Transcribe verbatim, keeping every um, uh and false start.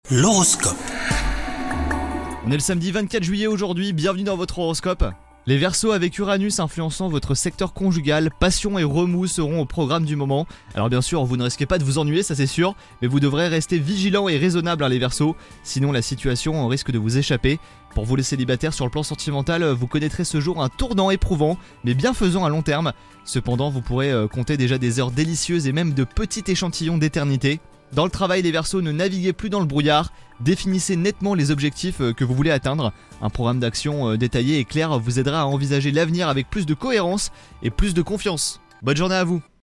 L'horoscope. On est le samedi vingt-quatre juillet aujourd'hui, bienvenue dans votre horoscope. Les Verseaux, avec Uranus influençant votre secteur conjugal, passion et remous seront au programme du moment. Alors bien sûr, vous ne risquez pas de vous ennuyer, ça c'est sûr, mais vous devrez rester vigilant et raisonnable hein, les Verseaux, sinon la situation risque de vous échapper. Pour vous les célibataires, sur le plan sentimental, vous connaîtrez ce jour un tournant éprouvant, mais bienfaisant à long terme. Cependant, vous pourrez compter déjà des heures délicieuses et même de petits échantillons d'éternité. Dans le travail, les Verseaux, ne naviguez plus dans le brouillard, définissez nettement les objectifs que vous voulez atteindre. Un programme d'action détaillé et clair vous aidera à envisager l'avenir avec plus de cohérence et plus de confiance. Bonne journée à vous!